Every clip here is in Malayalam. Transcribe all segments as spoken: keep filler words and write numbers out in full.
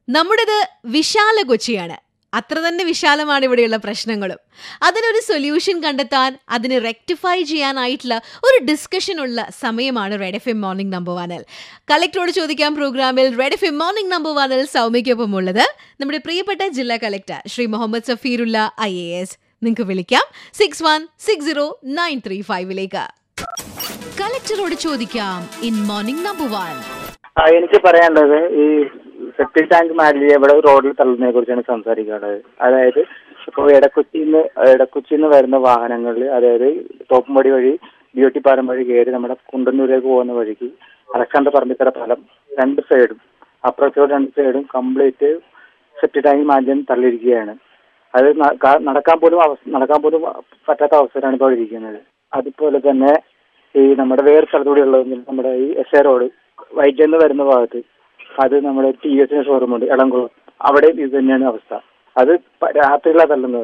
നമ്മുടേത് വിശാല കൊച്ചിയാണ്. അത്ര തന്നെ വിശാലമാണ് ഇവിടെയുള്ള പ്രശ്നങ്ങളും. അതിനൊരു സൊല്യൂഷൻ കണ്ടെത്താൻ, അതിനെ റെക്ടിഫൈ ചെയ്യാനായിട്ടുള്ള ഒരു ഡിസ്കഷനുള്ള സമയമാണ് red F M morning number വണ്ണിൽ. കളക്ടറോട് ചോദിക്കാം പ്രോഗ്രാമിൽ red F M morning number വണ്ണിൽ സൗമ്യയ്ക്കൊപ്പം ഉള്ളത് നമ്മുടെ പ്രിയപ്പെട്ട ജില്ലാ collector Shri Muhammad Safirulla I A S. നിങ്ങൾക്ക് വിളിക്കാം six one six zero nine three ഫൈവിലേക്ക്. കളക്ടറോട് ചോദിക്കാം ഇൻ മോർണിംഗ് നമ്പർ വൺ. എനിക്ക് പറയാനുള്ളത് ഈ സെപ്റ്റിക് ടാങ്ക് മാലിന്യം ഇവിടെ റോഡിൽ തള്ളുന്നതിനെ കുറിച്ചാണ് സംസാരിക്കാനുള്ളത്. അതായത് ഇപ്പോൾ ഇടക്കൊച്ചിന്ന് ഇടക്കൊച്ചിന്ന് വരുന്ന വാഹനങ്ങളിൽ, അതായത് തോപ്പുംപടി വഴി ബി ഒ ടി പാലം വഴി കയറി നമ്മുടെ കുണ്ടന്നൂരേക്ക് പോകുന്ന വഴിക്ക് അലക്സാണ്ടർ പറമ്പിക്കര പാലം രണ്ട് സൈഡും അപ്പുറത്തോട് രണ്ട് സൈഡും കംപ്ലീറ്റ് സെപ്റ്റിക് ടാങ്ക് മാലിന്യം തള്ളിയിരിക്കുകയാണ്. അത് നടക്കാൻ പോലും നടക്കാൻ പോലും പറ്റാത്ത അവസരമാണ് ഇപ്പോൾ ഇരിക്കുന്നത്. അതുപോലെ തന്നെ ഈ നമ്മുടെ വേറെ സ്ഥലത്തൂടെ ഉള്ളത് നമ്മുടെ ഈ എസ് എ റോഡ് വൈറ്റിൽ വരുന്ന ഭാഗത്ത്, അത് നമ്മുടെ ടി എസിന്റെ ഷോറൂം ഉണ്ട് എളംകുളം, അവിടെ ഇത് തന്നെയാണ് അവസ്ഥ. അത് രാത്രിയിലാണ് തള്ളുന്നത്.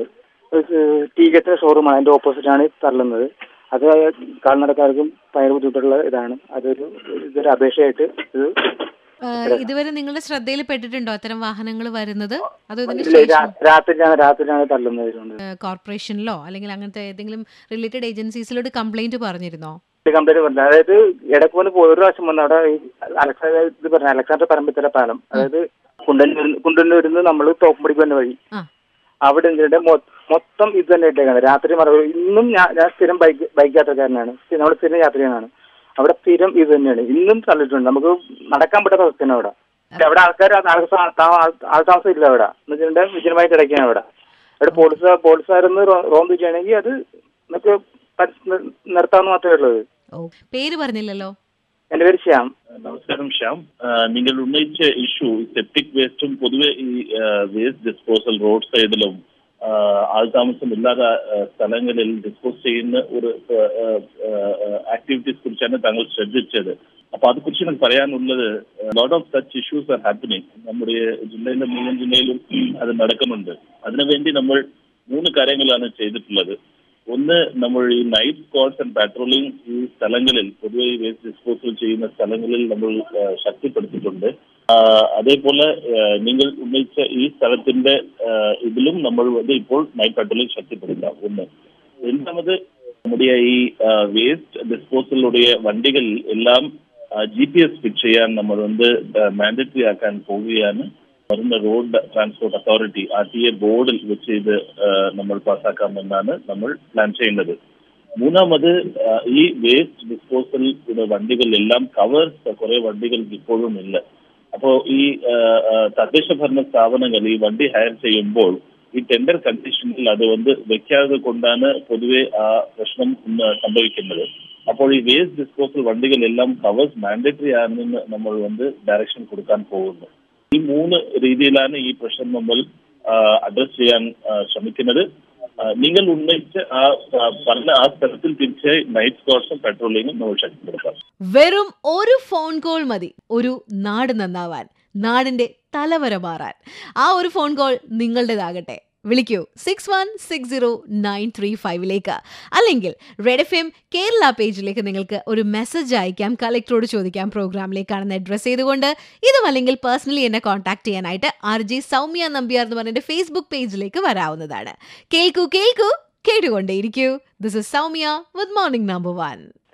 ടി എസിന്റെ ഷോറൂമാണ്, അതിന്റെ ഓപ്പോസിറ്റ് ആണ് തള്ളുന്നത്. അത് കാൽനടക്കാർക്കും ഭയങ്കര ബുദ്ധിമുട്ടുള്ള ഇതാണ്. അതൊരു ഇതൊരു അപേക്ഷയായിട്ട് ഇത് ഇതുവരെ നിങ്ങളുടെ ശ്രദ്ധയിൽ പെട്ടിട്ടുണ്ടോ അത്തരം വാഹനങ്ങൾ വരുന്നത്? രാത്രിയാണ് രാത്രിയാണ് തള്ളുന്നത്. കോർപ്പറേഷനിലോ അല്ലെങ്കിൽ അങ്ങനത്തെ ഏതെങ്കിലും റിലേറ്റഡ് ഏജൻസീസിലോട്ട് കംപ്ലൈന്റ് പറഞ്ഞിരുന്നോ? കംപ്ലൈന്റ് പറഞ്ഞു. അതായത് ഇടയ്ക്ക് പോയി ഒരു പ്രാവശ്യം വന്ന് അവിടെ അലക്സാ ഇത് പറഞ്ഞ അലക്സാണ്ടർ പറമ്പിത്തര പാലം, അതായത് കുണ്ടന്നൂർ കുണ്ടന്നൂരിന്ന് നമ്മൾ തോപ്പുംപടിക്ക് വന്ന വഴി, അവിടെ ഇതിന്റെ മൊത്തം ഇത് തന്നെ ഇട്ടേക്കാണ്. രാത്രി മറവ് ഇന്നും ഞാൻ ഞാൻ സ്ഥിരം ബൈക്ക് ബൈക്ക് യാത്രക്കാരനാണ്, നമ്മൾ സ്ഥിരം യാത്രികനാണ്. അവിടെ സ്ഥിരം ഇത് തന്നെയാണ് ഇന്നും തള്ളിയിട്ടുണ്ട്. നമുക്ക് നടക്കാൻ പറ്റാത്ത അവസ്ഥയാണ് അവിടെ. അവിടെ ആൾക്കാർ ആൾ താമസം ഇല്ല അവിടെ എന്ന് വെച്ചിട്ടുണ്ടെങ്കിൽ വിജയമായിട്ട് ഇടയ്ക്കാണ് അവിടെ. അവിടെ പോലീസ് പോലീസുകാരൊന്ന് റോന്ത് ചെയ്യണമെങ്കിൽ അത് നമുക്ക് നിർത്താന്ന് മാത്രമേ ഉള്ളത്. പേര് പറഞ്ഞില്ലല്ലോ. എന്റെ പേര് ശ്യാം. നമസ്കാരം ശ്യാം. നിങ്ങൾ ഉന്നയിച്ച ഇഷ്യൂ സെപ്റ്റിക് വേസ്റ്റും പൊതുവെ ഈ വേസ്റ്റ് ഡിസ്പോസൽ റോഡ് സൈഡിലും ആൾതാമസമില്ലാത്ത സ്ഥലങ്ങളിൽ ഡിസ്പോസ് ചെയ്യുന്ന ഒരു ആക്ടിവിറ്റീസ് കുറിച്ചാണ് താങ്കൾ ശ്രദ്ധിച്ചത്. അപ്പൊ അതേക്കുറിച്ച് എനിക്ക് പറയാനുള്ളത്, lot of such issues are happening. നമ്മുടെ ജില്ലയിലെ മുഴുവൻ ജില്ലയിലും അത് നടക്കുന്നുണ്ട്. അതിനുവേണ്ടി നമ്മൾ മൂന്ന് കാര്യങ്ങളാണ് ചെയ്തിട്ടുള്ളത്. ഒന്ന്, നമ്മൾ ഈ നൈറ്റ് സ്ക്വാഡ്സ് ആൻഡ് പാട്രോളിംഗ് ഈ സ്ഥലങ്ങളിൽ, പൊതുവെ വേസ്റ്റ് ഡിസ്പോസൽ ചെയ്യുന്ന സ്ഥലങ്ങളിൽ നമ്മൾ ശക്തിപ്പെടുത്തിയിട്ടുണ്ട്. അതേപോലെ നിങ്ങൾ ഉന്നയിച്ച ഈ സ്ഥലത്തിന്റെ ഇതിലും നമ്മൾ വന്ന് ഇപ്പോൾ നൈറ്റ് പാട്രോളിംഗ് ശക്തിപ്പെടുത്താം. ഒന്ന്. രണ്ടാമത്, നമ്മുടെ ഈ വേസ്റ്റ് ഡിസ്പോസലുடைய വണ്ടികൾ എല്ലാം ജി പി എസ് ഫിറ്റ് ചെയ്യാൻ നമ്മൾ வந்து മാൻഡറ്ററി ആക്കാൻ പോവുകയാണ്. വരുന്ന road transport authority R T A ബോർഡിൽ വെച്ച് ഇത് നമ്മൾ പാസ്സാക്കാമെന്നാണ് നമ്മൾ പ്ലാൻ ചെയ്യുന്നത്. മൂന്നാമത്, ഈ വേസ്റ്റ് ഡിസ്പോസൽ വണ്ടികളിലെല്ലാം കവേഴ്സ് കുറെ വണ്ടികൾ ഇപ്പോഴും ഇല്ല. അപ്പോൾ ഈ തദ്ദേശ ഭരണ സ്ഥാപനങ്ങൾ ഈ വണ്ടി ഹയർ ചെയ്യുമ്പോൾ ഈ ടെൻഡർ കണ്ടീഷനിൽ അത് വന്ന് വെക്കാതെ കൊണ്ടാണ് പൊതുവെ ആ പ്രശ്നം സംഭവിക്കുന്നത്. അപ്പോൾ ഈ വേസ്റ്റ് ഡിസ്പോസൽ വണ്ടികളെല്ലാം കവേഴ്സ് മാൻഡറ്ററി ആണെന്ന് നമ്മൾ വന്ന് ഡയറക്ഷൻ കൊടുക്കാൻ പോകുന്നു. ഈ മൂന്ന് രീതിയിലാണ് ഈ പ്രശ്നം നമ്മൾ അഡ്രസ് ചെയ്യാൻ ശ്രമിക്കുന്നത്. നിങ്ങൾ ഉന്നയിച്ച് ആ പറഞ്ഞ ആ സ്ഥലത്തിൽ തീർച്ചയായി നൈറ്റ് സ്ക്വാഡ്സും പെട്രോളിങ്ങും നമ്മൾ ശക്തിപ്പെടുത്താം. വെറും ഒരു ഫോൺ കോൾ മതി ഒരു നാട് നന്നാവാൻ, നാടിന്റെ തലവര മാറാൻ. ആ ഒരു ഫോൺ കോൾ നിങ്ങളുടേതാകട്ടെ. വിളിക്കൂ six one six zero nine three ഫൈവിലേക്ക്. അല്ലെങ്കിൽ റെഡ് എഫ് എം കേരള പേജിലേക്ക് നിങ്ങൾക്ക് ഒരു മെസ്സേജ് അയക്കാം. കളക്ടറോട് ചോദിക്കാം പ്രോഗ്രാമിലേക്കാണെന്ന് അഡ്രസ് ചെയ്തുകൊണ്ട്. ഇതും അല്ലെങ്കിൽ പേഴ്സണലി എന്നെ കോൺടാക്ട് ചെയ്യാനായിട്ട് ആർ ജെ സൗമ്യ നമ്പ്യാർ എന്ന് പറഞ്ഞ ഫേസ്ബുക്ക് പേജിലേക്ക് വരാവുന്നതാണ്. കേൾക്കൂ കേൾക്കൂ കേട്ടുകൊണ്ടേയിരിക്കൂ. This is Soumya with morning number one.